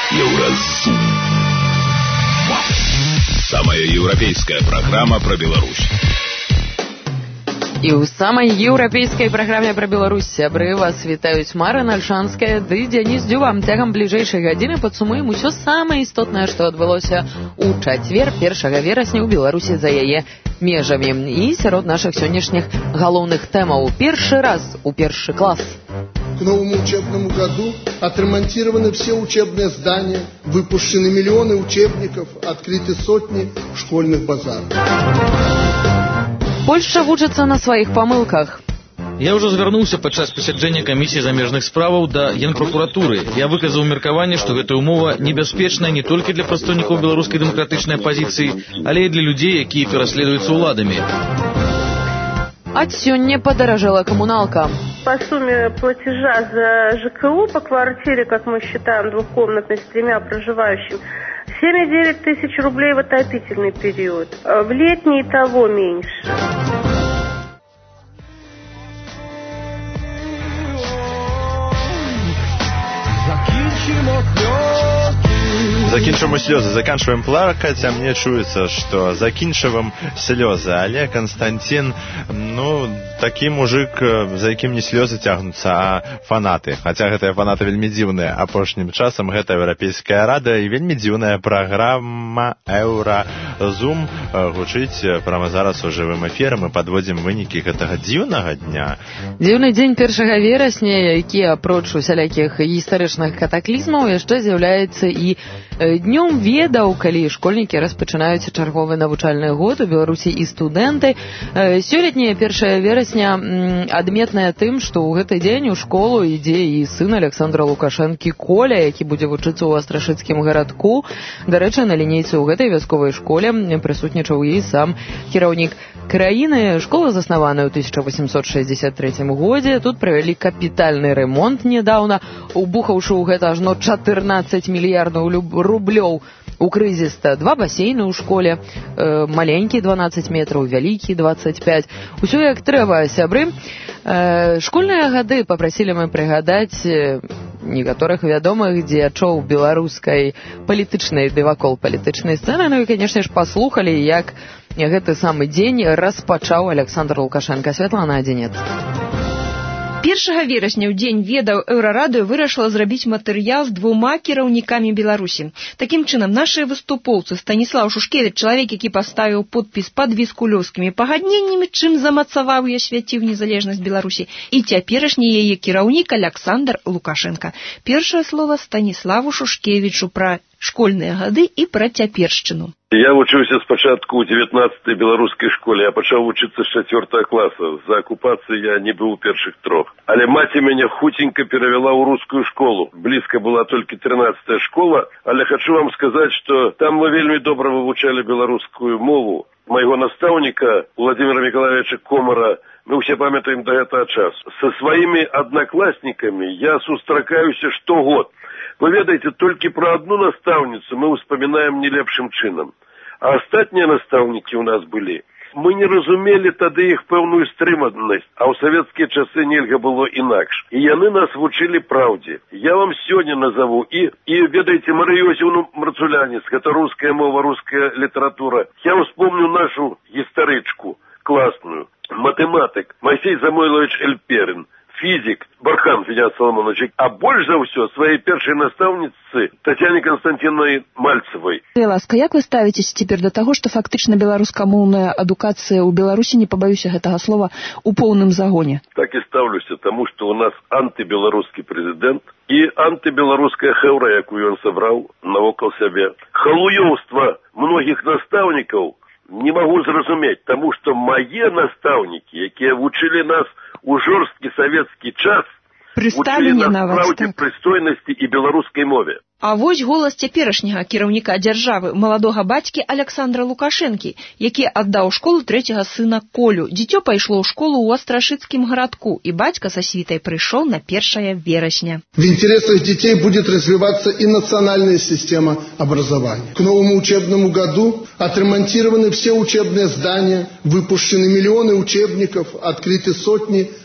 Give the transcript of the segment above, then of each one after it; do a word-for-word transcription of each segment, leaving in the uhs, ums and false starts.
Еўразум. Самая еўрапейская программа про Беларусь. І ў самай еўрапейскай праграме пра Беларусь, сябры, вас вітаюць Марына Альшанская ды Дзяніс Дзюба. Цягам бліжэйшай гадзіны падсумуем усё самае істотнае, што адбылося ў чацвер, першага верасня ў Беларусі за яе межамі. І сярод нашых сённяшніх галоўных тэмаў. Першы раз у першы класс. К новому учебному году отремонтированы все учебные здания, выпущены миллионы учебников, открыты сотни школьных базаров. Польшча вучыцца на сваіх памылках. Я ўжо звярнуўся падчас пасяджэння камісіі замежных справаў да генпракуратуры. Я выказаў меркаванне, што гэтая умова небяспечная не толькі для прадстаўнікоў беларускай дэмакратычнай апазіцыі, але і для людзей, якія пераследуюцца ўладамі. Ад сёння падаражэла камуналка. По сумме платежа за ЖКУ по квартире, как мы считаем, двухкомнатной с тремя проживающими, семь и девять тысяч рублей в отопительный период. В летний того меньше. Закінчваем слёзы, заканчиваем плакаць, а мне чуецца, што закінчваем слёзы, але Константин, ну, такі мужик, за якім не слёзы цягнуцца, а фанаты. Хаця гэтыя фанаты вельмі дзіўныя. Апошнім часам гэта Еўрапейская рада і вельмі дзіўная праграма Еўразум гучыць прямо зараз у жывым эфіры. Мы падводзім вынікі гэтага дзіўнага дня. Дзіўны дзень першага верасня, які апроч усялякіх гістарычных катаклізмаў яшчэ з'яўляецца і днём ведаў, калі школьнікі распачынаюць чарговы навучальны год у Беларусі і студэнты. Сёлетняе першае верасня адметнае тым, што ў гэты дзень у школу ідзе і сын Александра Лукашэнкі Коля, які будзе вучыцца ў Астрашыцкім гарадку. Дарэчы, на лінейцы ў гэтай вясковай школе прысутнічаў і сам кіраўнік краіны. Школа заснаваная ў тысяча восемьсот шэсцьдзесят трэцім годзе. Тут правялі капітальны ремонт нядаўна, убухаўшы ў гэта ажно чатырнаццаць мільярдаў рублёў. У крызіс-то два басейны ў школе, э, маленькі дванаццаць метраў, вялікі дваццаць пяць. Усё як трэба, сябры. Э, школьныя гады папрасілі мы прыгадаць э, некаторых вядомых дзеячоў беларускай палітычнай ды вакол палітычнай сцэны. Ну і, канешне ж, паслухалі, як гэты самы дзень распачаў Александр Лукашенко. Святлана Адзінец. першага верасня ў дзень ведаў Еўрарадыё вырашыла зрабіць матэрыял з двума кіраўнікамі Беларусі. Такім чынам, нашыя выступоўцы Станіслаў Шушкевіч, чалавек, які паставіў подпіс пад віскулёўскімі пагадненнямі, чым замацаваў і асвяціў незалежнасць Беларусі, і цяперашні яе кіраўнік Александр Лукашенко. Першае слова Станіславу Шушкевічу пра школьныя гады і пра цяпершчыну. Я вучыўся спачатку ў дзевятнаццатай беларускай школе, я пачаў вучыцца з чацвёртага класа. За акупацыі я не быў у першых трох. Але маці мяне хуценька перавяла ў рускую школу. Блізка была толькі трынаццатая школа, але хачу вам сказаць, што там мы вельмі добра вывучалі беларускую мову. Майго настаўніка, Владимира Миколаевича Комара, мы ўсе памятаем да гэтага часу. Са сваімі аднакласнікамі я сустракаюся штогод. Вы ведаеце, толькі пра адну настаўніцу мы ўспамінаем не лепшым чынам. А астатнія настаўнікі ў нас былі. Мы не разумелі тады іх пэўную стрыманасць, а ў савецкія часы нельга было інакш. І яны нас вучылі праўдзе. Я вам сёння назову і, і ведаеце, Марыю Иосифовну Марцулянец, гэта руская мова, руская літаратура. Я успомню нашу гістарычку класную. Матэматык Моисей Самойлович Эльперин. Фізік Бархан Федян Соломонович, а больш за ўсё сваёй першай настаўніцы Тацяне Константиновны Мальцевой. Ласка, як вы ставіцеся цяпер да таго, што фактычна беларускамоўная адукацыя ў Беларусі, не пабаюся гэтага слова, у поўным загоне? Так і стаўлюся, таму што ў нас антыбеларускі прэзідэнт і антыбеларуская хэўра, якую ён сабраў навокал сябе. Халуёўства многіх настаўнікаў не магу зразумець, таму што мае настаўнікі, якія вучылі нас у жорсткі савецкі час, вучылі нас праўдзе, прыстойнасці і беларускай мове. А вось голас цяперашняга кіраўніка дзяржавы, маладога бацькі Александра Лукашэнкі, які аддаў школу трэцяга сына Колю. Дзіцё пайшло ў школу ў Астрашыцкім гарадку, і бацька са світай прыйшоў на першае верасня. В интересах детей будет развиваться и национальная система образования. К новому учебному году отремонтированы все учебные здания, выпущены миллионы учебников, открыты сотни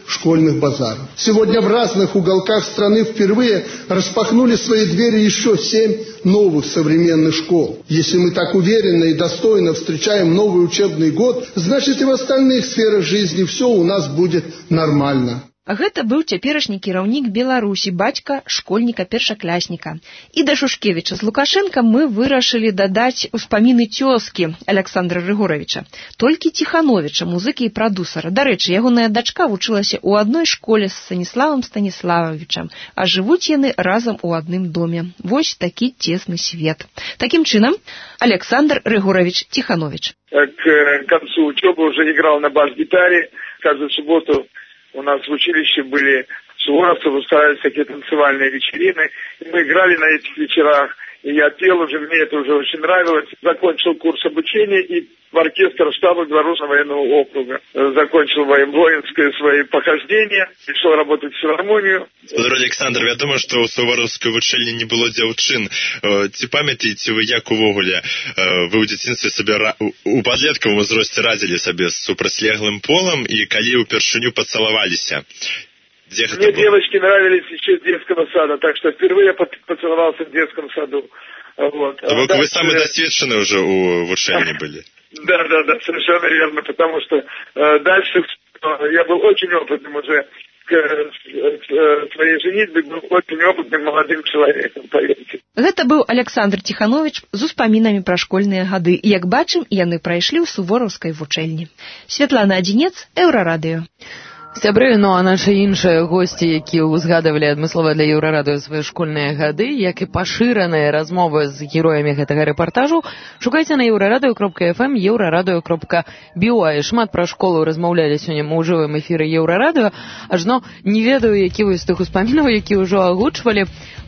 школьных базаров. Сегодня в разных уголках страны впервые распахнули свои двери еще семь новых современных школ. Если мы так уверенно и достойно встречаем новый учебный год, значит и в остальных сферах жизни все у нас будет нормально. Гэта быў цяперашні кіраўнік Беларусі, бацька школьніка-першаклясніка. І да Шушкевіча з Лукашенка мы вырашылі дадаць успаміны цёзкі Александра Рыгоровича. Толькі Тихановича, музыкі і прадусара. Дарэчы, ягоная дачка вучылася ў адной школе з Станіславам Станіславовичам, а жывуць яны разам у адным доме. Вось такі цесны свет. Такім чынам, Александр Рыгорович Тиханович. К концу учебы уже играл на бас-гитаре. Каждую субботу у нас в училище были суворовцы, устраивались такие танцевальные вечерины. И мы играли на этих вечерах. И я пел уже, мне это уже очень нравилось. Закончил курс обучения и в оркестр штаба Белорусского военного округа. Закончил воинское свои похождения. Пришел работать в филармонию. Спадар Александр, вядома, што ў сувораўскай вучэльні не было дзяўчын. Ці памятаеце вы, як увогуле вы ў дзяцінстве сабе у падлеткавым узросце радзілі сабе з супрацьлеглым полам і калі ўпершыню пацалаваліся? Мне девочки нравились еще с детского сада, так что впервые я поцеловался в детском саду. Вот. То вы, вы самые досвідченные уже у вучэльні были? Да, да, да, совершенно верно, потому что э, дальше э, я был очень опытным уже к, к своей женитьбе, был очень опытным молодым человеком, поверьте. Гэта быў Александр Тиханович з успамінамі пра школьныя гады. І, як бачым, яны прайшлі ў сувораўскай вучэльні. Святлана Адзінец, Еўрарадыё. Сябры, ну а наши іншыя госці, якія узгадывалі адмыслова для Еўрарадыё свае школьныя гады, як і пашыраныя размовы з героямі гэтага рэпартажу, шукайце на еўрарадыё кропка эф эм, еўрарадыё кропка би о. І шмат пра школу размаўлялі сёння мы ў жывым эфіры Еўрарадыё, ажно не ведаю, які вось тых успамінаў, які ўжо агучвалі,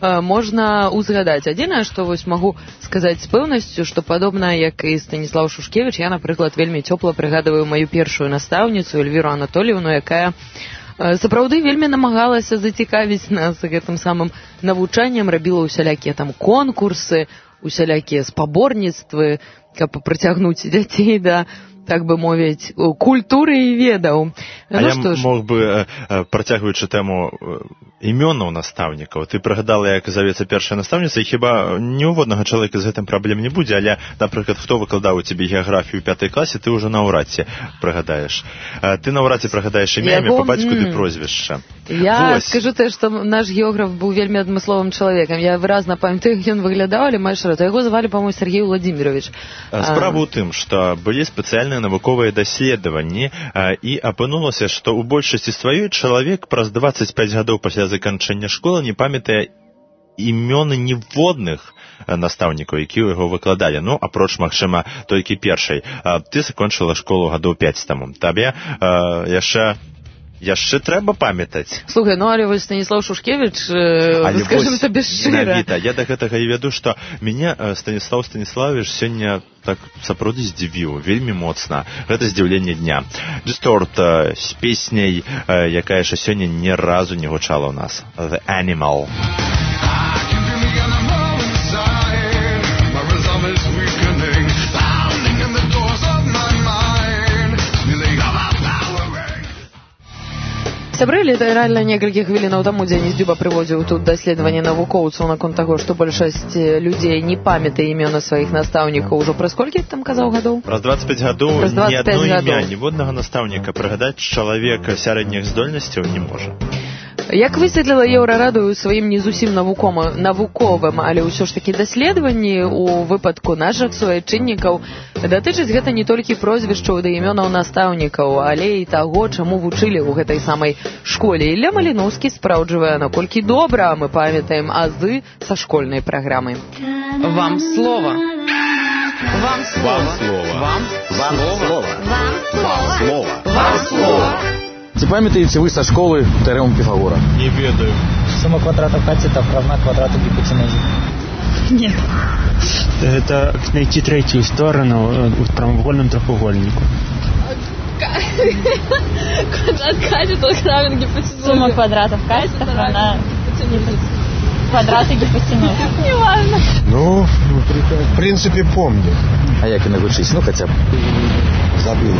можна узгадаць. Адзінае, што вось магу сказаць з пэўнасцю, што падобна, як і Станіслаў Шушкевіч, я, напрыклад, вельмі цёпла прыгадываю маю першую настаўніцу Эльвіру Анатольевну, якая сапраўды вельмі намагалася зацікавіць нас гэтым самым навучаннем, рабіла усялякія там конкурсы, усялякія спаборніцтвы, каб прыцягнуць дзяцей да, так бы мовіць, культуры і ведаў. А ну, я мог бы, працягваючы тэму імёнаў настаўнікаў, ты прыгадала, як завецца першая настаўніца, і хіба ні ўводнага чалавека з гэтым праблем не будзе, але, напрыклад, хто выкладаў у цябе геаграфію ў пятай класе, ты ўжо наўрад ці прыгадаеш. Ты наўрад ці прыгадаеш імя, імя па бацьку ды прозвішча. Я Вось. скажу те, што наш географ быў вельмі адмысловым чалавекам. Я выразна памятаю, як ён выглядаў, але майже раз. Яго звалі, па-моему, Сергей Владимирович. Справа ў тым, што былі спецыяльныя навуковыя даследаванні, і апынулася, што ў большасці сваёй чалавек праз дваццаць пяць гадоў пасля заканчэння школы не памятае імёны ніводных настаўнікаў, якія яго выкладалі. Ну, апроч, магчыма, толькі першай. Ты закончыла школу гадоў пяць таму. Табе яшчэ яшчэ трэба памятаць. Слухай, ну але вось Станіслаў Шушкевіч, э, скажем табе шчыра. Навіта. Я да гэтага і веду, што мяне Станіслаў Станіславович сёння так сапраўды здзівіў, вельмі моцна. Гэта здзіўленне дня. Дисторт з песняй, якая яшчэ сёння ні разу не гучала ў нас. The Animal. Сябры, літаральна некалькі хвілінаў таму Дзяніс Дзюба прыводзіў тут даследаванне навукоўцаў наконт таго, што большасць людзей не памятае імёны сваіх настаўнікаў ужо праз колькі там казаў гадоў? Праз дваццаць пяць гадоў ні адно імя, ніводнага настаўніка прыгадаць чалавека сярэдніх здольнасцяў не можа. Як высветліла Еўрарадыё ў сваім не зусім навуковым, але ўсё ж такі даследаванні ў выпадку нашых суайчыннікаў, датычыць гэта не толькі прозвішчаў да імёнаў настаўнікаў, але і таго, чаму вучылі ў гэтай самай школе. Ілля Маліноўскі спраўджвае, наколькі добра мы памятаем азы са школьнай праграмы. Вам слова. Вам слова. Вам слова. Вам слова. Вам слова. Ці памятаеце вы са школы тэорему Пифагора? Не ведаю. Сумма квадратов катетов равна квадрату гипотенузы. Нет. Это найти третью сторону в прямоугольном трехугольнику. Квадрат катетов равен гипотенузе. Сумма квадратов катетов равна гипотенузе. квадраты гипотенузы. Неважно. Ну, в принципе, помню. А як яны гучыць? Ну, хаця б. Забыл.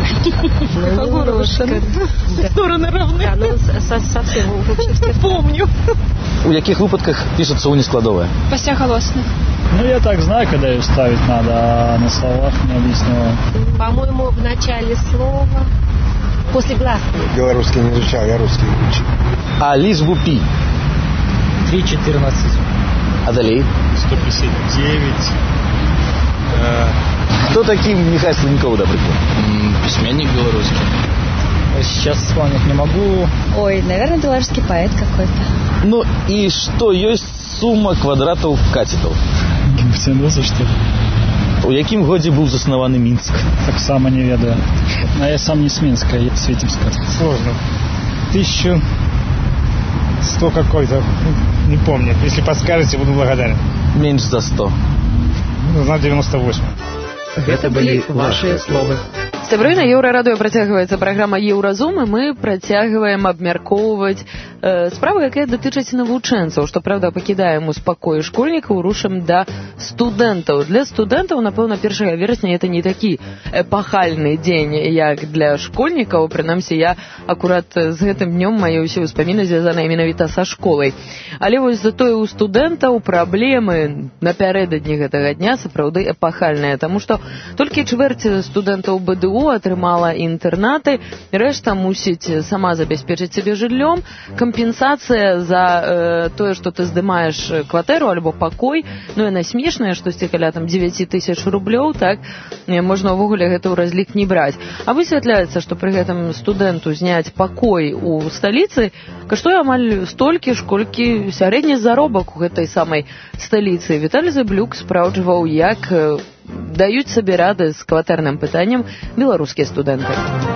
Стороны равны. Да, ну, совсем помню. У якіх выпадках пишется унескладовая? Посяголосных. Ну, я так знаю, когда ее ставить надо, а на словах не объясняю. По-моему, в начале слова, после гласных. Белорусский не изучал, я русский учил. А лишь бы пи? три четырнадцать. А далее? сто пятьдесят девять. Кто такие Михаил Слоняков, например? Письменник белорусский. Сейчас вспомнить не могу. Ой, наверное, белорусский поэт какой-то. Ну и что есть сумма квадратов катетов? Гипотенуза, что ли? У якім годзе быў заснаваны Мінск? Так само не ведаю. А я сам не с Минска, я с Витебска. Сложно. Тысячу сто какой-то. Не помню. Если подскажете, буду благодарен. Меньше за сто. Ну, на девяносто восемь. Это были ваши словы. Сябры, на Еўрарадыё працягваецца праграма «Еўразум», і мы працягваем абмяркоўваць э, справы, якія датычаць навучэнцаў. Што, праўда, пакідаем у спакоі школьнікаў, рушым да студэнтаў. Для студэнтаў, напэўна, першага верасня это не такі эпахальны дзень, як для школьнікаў. Прынамсі, я акурат з гэтым днём мае ўсе ўспаміны звязаныя менавіта са школай. Але вось затое у студэнтаў праблемы напярэдадні гэтага дня сапраўды эпахальныя, таму што толькі чвэрць студэнтаў бэ дэ у атрымала інтэрнаты, рэшта мусіць сама забяспечыць сябе жыллём. Кампенсацыя за э, тое, што ты здымаеш кватэру альбо пакой, ну яна смешная, штосьці каля там дзевяць тысяч рублёў, так, можна ўвогуле гэта ў разлік не браць. А высвятляецца, што пры гэтым студэнту зняць пакой у сталіцы каштуе амаль столькі, школькі сярэдні заробак у гэтай самай сталіцы. Віталій Зэблюк спраўджваў, як даюць сабе рады з кватэрным пытаннем беларускія студэнты.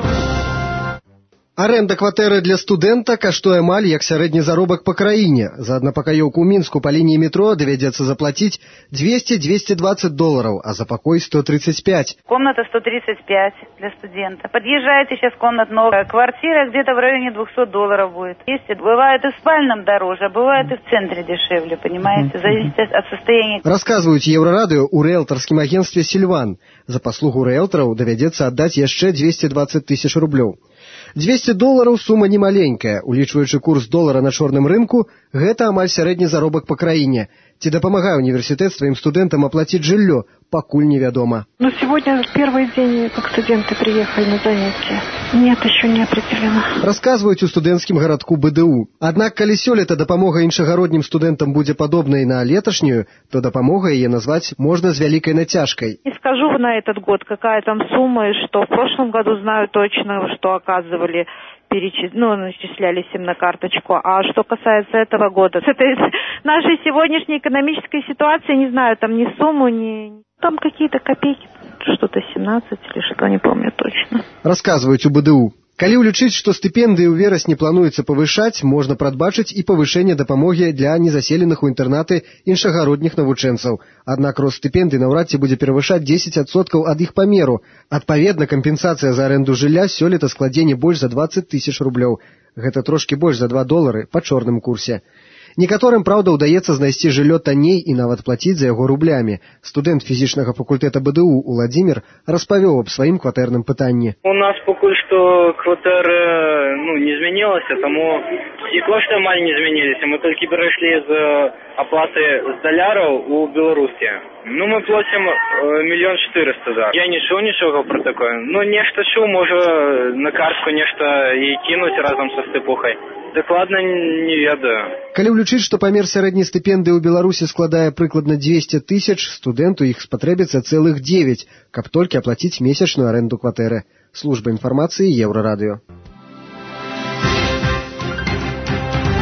Аренда кватэры для студэнта каштуе амаль як сярэдні заробак па краіне. За аднапакаёўку ў Мінску па лініі метро давядзецца заплаціць двести - двести двадцать долларов, а за пакой сто тридцать пять. Комната сто тридцать пять для студента. Подъезжаете, сейчас комнат новая. Квартира где-то в районе двухсот долларов будет. Есть, бывает и в спальном дороже, а бывает и в центре дешевле, понимаете? Зависит от состояния. Расказваюць Еўрарадыё ў рыэлтарскім агенстве «Сільван». За паслугу рыэлтараў давядзецца аддаць яшчэ двести двадцать тысяч рублёў. двести долларов сума немаленькая. Улічваючы курс долара на чорным рынку, гэта амаль сярэдні заробак па краіне. Ці дапамагае універсітэт сваім студэнтам аплаціць жыллё, пакуль невядома. Ну, сегодня первый день, как студенты приехали на занятия. Нет, еще не определено. Расказваюць у студэнцкім гарадку бэ дэ у. Аднак, калі сёлета дапамога іншагароднім студэнтам будзе падобнай на леташнюю, то дапамога яе назваць можна з вялікай нацяжкай. Не скажу на этот год, какая там сумма, и что в прошлом году знаю точно, что оказывали, перечис... ну, начислялись им на карточку. А что касается этого года, с этой нашей сегодняшней экономической ситуации, не знаю, там ни сумму, ни... Там какие-то копейки, что-то семнадцать или что, не помню точно. Расказваюць у бэ дэ у. Калі ўлічыць, што стыпендыі ў верасні плануецца павышаць, можна прадбачыць і павышэнне дапамогі для незаселеных у інтэрнаты іншагародніх навучэнцаў. Аднак рост стыпендый наўрад ці будзе перавышаць дзесяць адсоткаў ад іх памеру. Адпаведна, кампенсацыя за арэнду жылля сёлета складзе не больш за двадцать тысяч рублёў. Гэта трошкі больш за два долары па чорным курсе. Некаторым, праўда, удаецца знайсці жыллё танней і нават плаціць за яго рублямі. Студэнт фізічнага факультэта бэ дэ у Уладзімір распавёў аб сваім кватэрным пытанні. У нас пакуль што кватэра ну, не змянілася, таму і кошты амаль не змяніліся. Мы толькі перайшлі з аплаты з даляраў у беларускія. Ну, мы платим э, мільён чатырыста, да. Я не чуў нічога пра такое. Ну, нешта чуў, можа, на картку нешта і кінуць разам са стыпухай. Дакладна не ведаю. Калі ўлічыць, што памер сярэдняй стыпендыі ў Беларусі складае прыкладна двести тысяч, студэнту іх спатрэбіцца цэлых девять, каб толькі аплаціць месячную арэнду кватэры. Служба інфармацыі Еўрарадыё.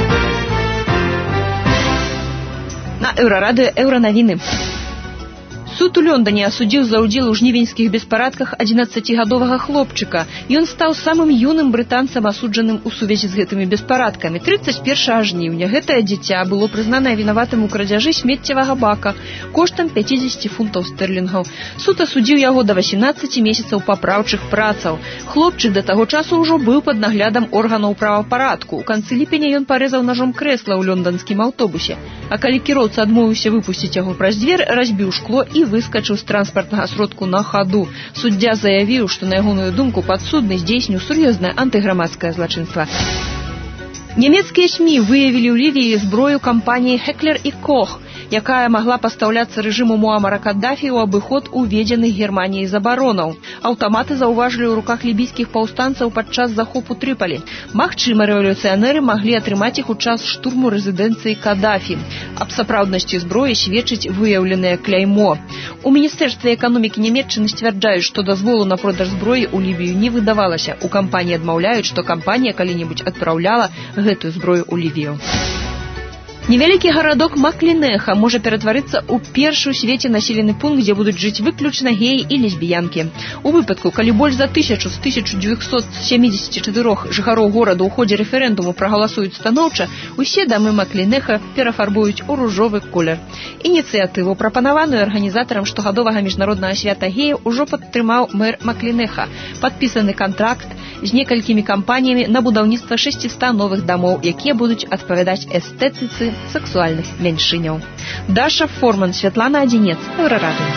На Еўрарадыё еўранавіны. Суд у Лондоне асудзіў за ўдзел у жнівеньскіх беспарадках адзінаццацігадовага хлопчыка. Ён стаў самым юным брытанцам асуджаным у сувязі з гэтымі беспарадкамі. трыццаць першага жніўня гэтае дзіця было прызнанае вінаватым у крадзяжы смеццевага бака коштам пяцьдзесят фунтаў стэрлінгаў. Суд асудзіў яго да васемнаццаці месяцаў папраўчых працаў. Хлопчык да таго часу ўжо быў пад наглядам органаў правапарадку. У канцы ліпеня ён парэзаў ножом крэсла ў лонданскім аўтобусе. А калі кіроўца адмовіўся выпусціць яго праз дзвер, разбіў шкло і выскачыў з транспартнага сродку на хаду. Суддзя заявіў, што на ягоную думку падсудны здзейсніў сур'ёзнае антыграмадскае злачынства. Нямецкія СМІ выявілі ў Лівіі зброю кампаніі Heckler і Koch, якая магла пастаўляцца рэжыму Муамара Каддафі ў абыход уведзеных Германіяй забаронаў. Аўтаматы заўважылі ў руках лібійскіх паўстанцаў падчас захопу Трыполі. Магчыма, рэвалюцыянеры маглі атрымаць іх у час штурму рэзідэнцыі Каддафі. Аб сапраўднасці зброі сведчыць выяўленае кляймо. У Міністэрстве эканомікі Нямецчыны сцвярджаюць, што дазволу на продаж зброі ў Лівію не выдавалася. У кампаніі адмаўляюць, што кампанія калі-небудзь адпраўляла гэтую зброю ў Лівію. Невялікі гарадок Маклінеха можа ператварыцца ў першы ў свеце населены пункт, дзе будуць жыць выключна геі і лесбіянкі. У выпадку, калі больш за тысячу з тысяча дзевяцьсот сямдзесят чатырох жыхароў горада ў ходзе рэферэндуму прагаласуюць станоўча, усе дамы Маклінеха перафарбуюць у ружовы колер. Ініцыятыву, прапанаваную арганізатарам штогадовага міжнароднага свята геяў, ужо падтрымаў мэр Маклінеха. Падпісаны кантракт з некалькімі кампаніямі на будаўніцтва шэсціста новых дамоў, якія будуць адпавядаць эстэтыцы сексуальных меншыняў. Даша Форман, Святлана Адзінец, Еўрарадыё.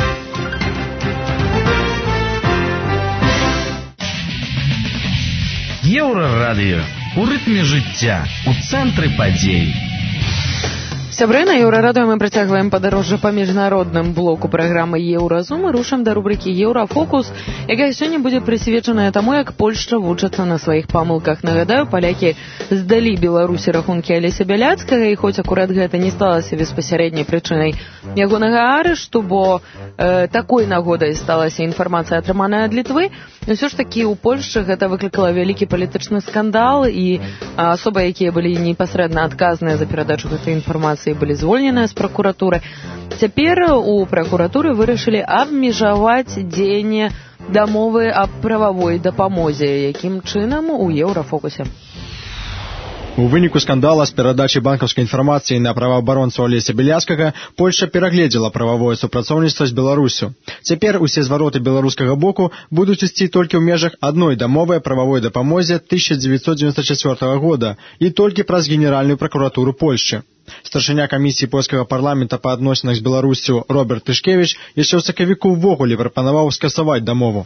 Еўрарадыё. У рытме жыцця, у цэнтры падзей. Сябры, на Еўрарадыё мы працягваем падарожжа па міжнародным блоку праграмы Еўразум і рушым да рубрыкі Еўрафокус, якая сёння будзе прысвечаная таму, як Польшча вучыцца на сваіх памылках. Нагадаю, палякі здалі Беларусі рахункі Алеся Бяляцкага, і хоць акурат гэта не сталася беспасярэдняй прычынай ягонага арышту, бо э, такой нагодай сталася інфармацыя, атрыманая ад Літвы, ўсё ж такі ў Польшчы гэта выклікала вялікі палітычны скандал, і асобы, якія былі непасрэдна адказныя за перадачу гэтай інфармацыі, былі звольненыя з пракуратуры. Цяпер у пракуратуры вырашылі абмежаваць дзеянне дамовы аб прававой дапамозе. Якім чынам, у Еўрафокусе. У выніку скандала з перадачай банкаўскай інфармацыі на праваабаронцу Алеся Бяляцкага Польшча перагледзела прававое супрацоўніцтва з Беларусю. Цяпер усе звароты беларускага боку будуць ісці толькі ў межах адной дамовы прававой дапамозе тысяча дзевяцьсот дзевяносто четвёртого года і толькі праз Генеральную пракуратуру Польшчы. Старшыня камісіі польскага парламента па адносінах з Беларусю Роберт Тышкевіч яшчэ ў сакавіку ўвогуле прапанаваў скасаваць дамову.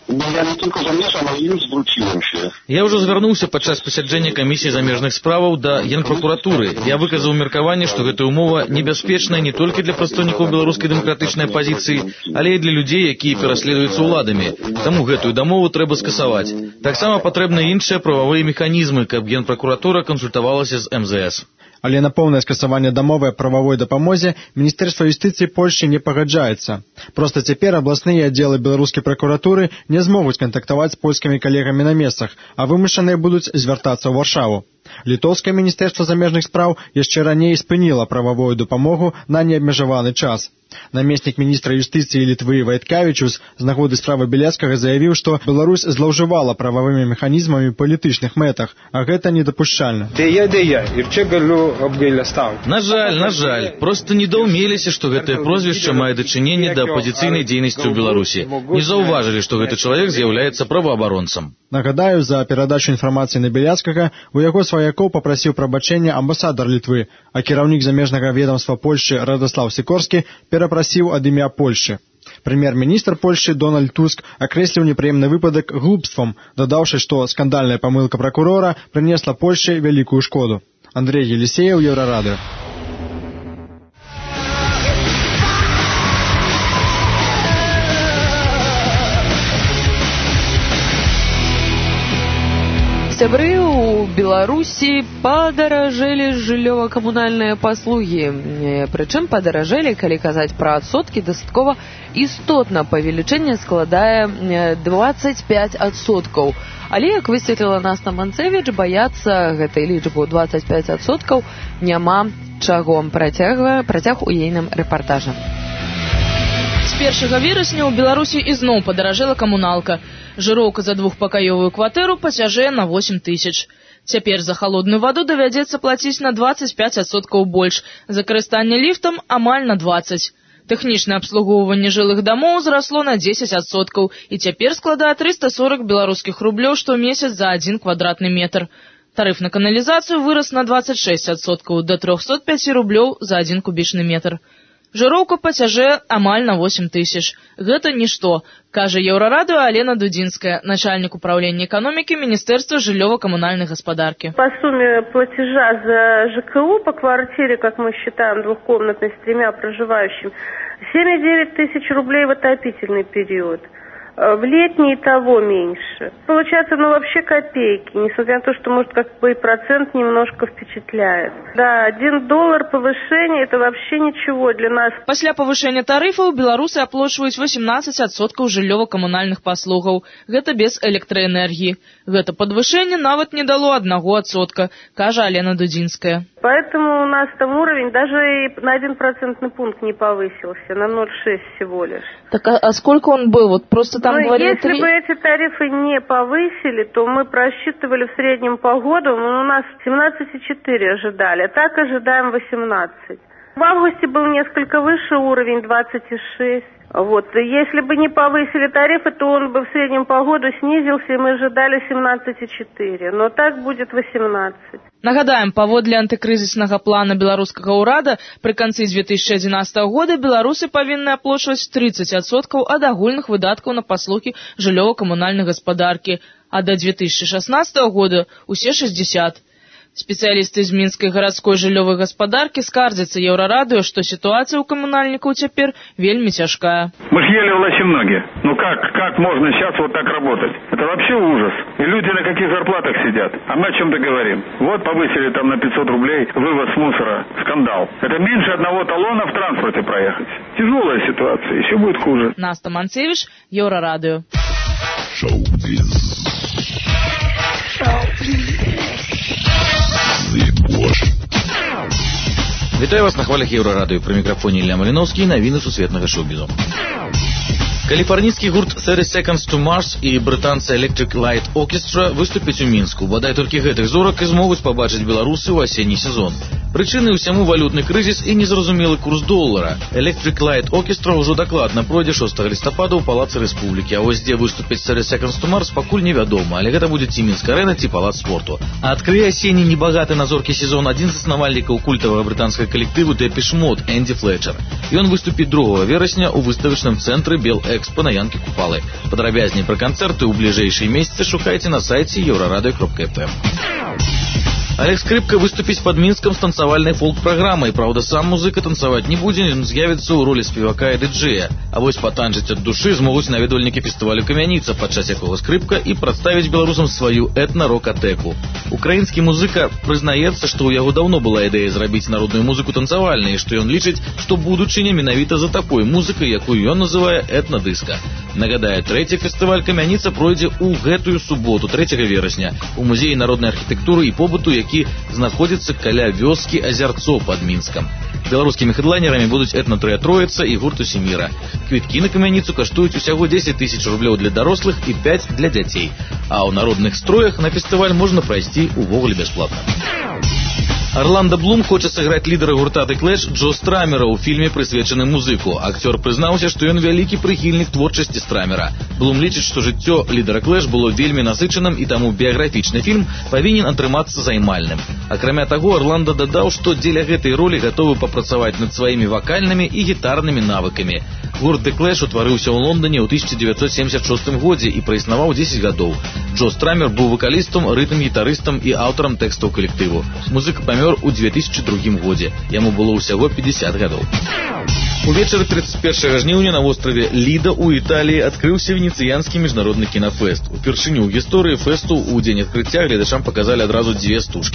Я ўжо звярнуўся падчас пасяджэння камісіі замежных справаў да генпракуратуры. Я выказаў меркаванне, што гэтая умова небяспечная не толькі для прадстаўнікоў беларускай дэмакратычнай апазіцыі, але і для людзей, якія пераследуюцца ўладамі. Таму гэтую дамову трэба скасаваць. Таксама патрэбны іншыя прававыя механізмы, каб генпракуратура кансультавалася з эм зэ эс. Але на поўнае скасаванне дамовы аб прававой дапамозе Міністэрства юстыцыі Польшчы не пагаджаецца. Проста цяпер абласныя аддзелы беларускай пракуратуры не змогуць кантактаваць з польскімі калегамі на месцах, а вымушаныя будуць звяртацца ў Варшаву. Літоўскае міністэрства замежных спраў яшчэ раней спыніла прававую дапамогу на неабмежаваны час. Намеснік міністра юстыцыі Літвы Вайткавічус з нагоды справы Бяляцкага заявіў, што Беларусь злоўжывала прававымі механізмамі ў палітычных мэтах, а гэта недапушчальна. На жаль, на жаль, проста недаўмеліся, што гэтае прозвішча мае дачыненне да апазіцыйнай дзейнасці ў Беларусі. Не заўважылі, што гэты чалавек з'яўляецца праваабаронцам. Нагадаю, за перадачу інфармацыі на Бяляцкага у яго сваякоў папрасіў прабачэння амбасадар Літвы, а кіраўнік замежнага ведамства Польшчы Радаслаў Сікорскі перапрасіў ад імя Польшчы. Прэм'ер-міністр Польшчы Дональд Туск акрэсліў непрыемны выпадак глупствам, дадаўшы, што скандальная памылка пракурора прынесла Польшчы вялікую шкоду. Андрей Елисеев, Еврорадио. Сябры, у Беларусі падаражэлі жыллёва-камунальныя паслугі. Прычым падаражэлі, калі казаць пра адсоткі, дастаткова істотна павелічэнне складае дваццаць пяць адсоткаў. Але, як высветліла Наста Манцевіч, баяцца гэтай лічбы дваццаць пяць адсоткаў няма чаго. Працяг у ейным рэпартажы. З першага верасня ў Беларусі ізноў падаражэла камуналка. Жыроўка за двухпакаёвую кватэру пацяжэе на восем тысяч. Цяпер за халодную ваду давядзецца плаціць на дваццаць пяць адсоткаў больш, за карыстанне ліфтам амаль на дваццаць. Тэхнічнае абслугоўванне жылых дамоў зрасло на дзесяць адсоткаў і цяпер складае трыста сорак беларускіх рублёў штомесяц за адзін квадратны метр. Тарыф на каналізацыю вырас на дваццаць шэсць адсоткаў да трохсот пяці рублёў за адзін кубічны метр. Жыроўка пацяжэе амаль на восем тысяч. Гэта нішто, кажа Еўрарадыё Алена Дудзінская, начальник управления экономики Министерства жыллёво-коммунальной господарки. По сумме платежа за ЖКУ по квартире, как мы считаем, двухкомнатной с тремя проживающими, семь и девять тысяч рублей в отопительный период. В летний того меньше. Получается, ну вообще копейки, несмотря на то, что, может, как бы и процент немножко впечатляет. Да, один доллар повышения, это вообще ничего для нас. Пасля повышения тарифов беларусы оплачивают восемнадцать адсоткаў жыллёва-коммунальных паслугаў. Гэта без электроэнергии. Гэта подвышение нават не дало одного адсотка, кажа Алена Дудзінская. Поэтому у нас там уровень даже и на один процентный пункт не повысился, на ноль целых шесть всего лишь. Так а, а сколько он был? Вот просто там ну, говорили если три... бы эти тарифы не повысили, то мы просчитывали в среднем по году, у нас семнадцать и четыре ожидали, а так ожидаем восемнадцать. В августе был несколько выше уровень, двадцать и шесть. Вот. Если бы не повысили тарифы, то он бы в среднем по году снизился, и мы ожидали семнадцать и четыре. Но так будет восемнадцать. Нагадаем, паводле антыкрызіснага плана беларускага ўрада пры канцы две тысячи одиннадцатого года беларусы павінны аплачваць тридцать адсоткаў ад агульных выдаткаў на паслугі жыллёва-камунальнай гаспадаркі, а да две тысячи шестнадцатого года усе шестьдесят. Специалисты из Минской городской жыллёвой господарки скардзяцца Еўрарадыё, что ситуация у коммунальников теперь вельми тяжкая. Мы ж еле влачим ноги. Ну как, как можно сейчас вот так работать? Это вообще ужас. И люди на каких зарплатах сидят? А мы о чем-то говорим. Вот повысили там на пятьсот рублей вывоз мусора. Скандал. Это меньше одного талона в транспорте проехать. Тяжелая ситуация. Еще будет хуже. Наста Манцевич, Еўрарадыё. Шоу-биз. Шоу-биз. Вітаю вас на хвалях Еўрарадыё. Пры мікрафоне Ілля Маліноўскі, навіны сусветнага шоу-бізу. Каліфарнійскі гурт thirty seconds to Mars і брытанцы Electric Light Orchestra выступяць у Мінску. Бадай толькі гэтых зорак і змогуць пабачыць беларусы ў асенні сезон. Прычынай усяму валютны крызіс і незразумелы курс долара. Electric Light Orchestra ўжо дакладна пройдзе шостага лістапада ў Палацы Рэспублікі, а вось дзе выступяць thirty seconds to Mars пакуль невядома, але гэта будзе ці Мінск-арэна, ці Палац спорту. А адкрые асенні небагаты на зоркі сезон адзін з заснавальнікаў культавага брытанскага калектыву Depeche Mode Энді Флетчер. Ён выступіць другога верасня ў выставачным цэнтры Белэкспа на Янкі Купалы. Падрабязней пра канцэрты ў бліжэйшыя месяцы шукайце на сайце еўрарадыё кропка эф эм. Олег Скрипка выступіць пад Мінскам з танцавальнай фолк-праграмай. Праўда, сам музыка танцаваць не будзе, ён з'явіцца ў ролі спевака і дыджэя. А вось патанчыць ад душы змогуць наведвальнікі фестывалю «Камяніца», падчас якога Скрипка і прадставіць беларусам сваю этна-рок-атэку. Украінскі музыка прызнаецца, што ў яго даўно была ідэя зрабіць народную музыку танцавальнай, што ён лічыць, што будучыня менавіта за такой музыкай, якую ён называе этна-дыска. Нагадае, трэці фестываль «Камяніца» пройдзе ў гэтую суботу, трэцяга верасня, у музеі народнай архітэктуры і побыту, які знаходзіцца каля вёскі Азярцо пад Мінскам. Беларускімі хэдлайнерамі будуць этна-трыя Троіца і гурт Усіміра. Квіткі на «Камяніцу» каштуюць усяго дзесяць тысяч рублёў для дарослых і пяць для дзяцей. А ў народных строях на фестываль можна прайсці увогуле бясплатна. Орландо Блум хоча сыграць лідара гурта The Clash Джо Страмера ў фільме, прысвечаны музыку. Акцёр прызнаўся, што ён вялікі прыхільнік творчасці Страмера. Блум лічыць, што жыццё лідара Clash было вельмі насычаным, і таму біяграфічны фільм павінен атрымацца займальным. Акрамя таго, Орландо дадаў, што дзеля гэтай ролі гатовы папрацаваць над сваімі вакальнымі і гітарнымі навыкамі. Гурт The Clash утварыўся ў Лондоне ў тысяча дзевяцьсот семьдесят шостым годзе і праіснаваў дзесяць гадоў. Джо Страмер быў вакалістам, рытм-гітарыстам і аўтарам тэкстаў калектыву. Музыка памёр у две тысячи другім годзе. Яму было ўсяго пятьдесят гадоў. Увечары тридцать першага жніўня на востраве Ліда ў Італіі адкрыўся венецыянскі міжнародны кінафэст. Упершыню ў гісторыі фэсту ў дзень адкрыцця гледачам паказалі адразу дзве стужкі.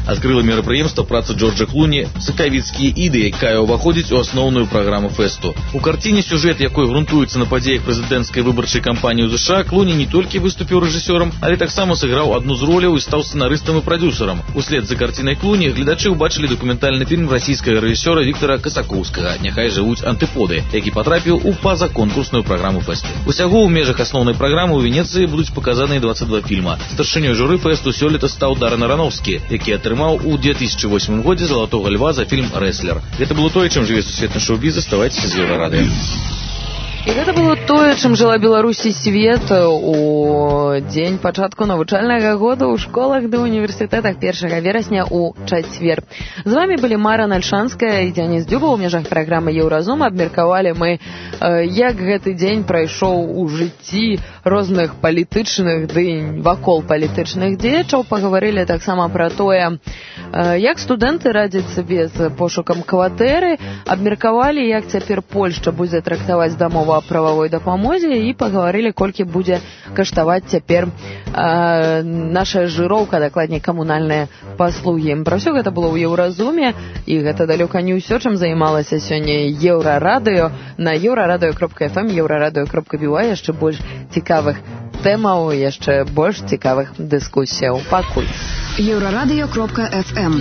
Адкрыла мерапрыемства праца Джорджа Клуні «Сакавіцкія іды», якая ўваходзіць у асноўную праграму фэсту. У карціне сюжэт, якой грунтуецца на падзеях прэзідэнцкай выбарчай кампаніі ў ЗША, Клуні не толькі выступіў рэжысёрам, але таксама сыграў адну з роляў і стаў сцэнарыстам і прадзюсарам. Услед за карцінай Клуні гледачы ўбачылі дакументальны фільм расійскага рэжысёра Віктара Касакоўскага «Няхай жывуць антыподы», які патрапіў у пазаконкурсную праграму фэсту. Усяго ў межах асноўнай праграмы ў Венецыі будуць паказаныя дваццаць два фільма. Старшынёй журы фэсту сёлета стаў Даррен Араноўскі, які атрымаў у две тысячи восьмым годзе залатога льва за фільм «Рэслер». Гэта было тое, чым жыве сусветны шоу-біз. Заставайцеся з Еўрарадыё. І гэта было тое, чым жыла Беларусь і свет у дзень пачатку навучальнага года ў школах ды універсітэтах першага верасня ў чацвер. З вамі былі Мара Нальшанская і Дзяніс Дзюба. У межах праграмы «Еўразум» абмеркавалі мы, як гэты дзень прайшоў у жыцці розных палітычных ды вакол палітычных дзеячаў. Пагаварылі таксама пра тое, як студэнты радзяць сабе з пошукам кватэры, абмеркавалі, як цяпер Польшча будзе трактаваць дамову о правовой дапамозе і пагаварылі, колькі будзе каштаваць цяпер э, наша жыроўка, дакладней камунальныя паслугі. Пра ўсё гэта было ў Еўразуме, і гэта далёка не ўсё, чым займалася сёння Еўрарадыё. На еўрарадыё кропка эф эм, еўрарадыё кропка би уай яшчэ больш цікавых тэмаў, яшчэ больш цікавых дыскусіяў. Пакуль. еўрарадыё кропка эф эм.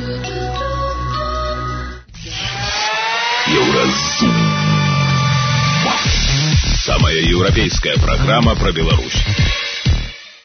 Еўразум. Самая европейская программа про Беларусь.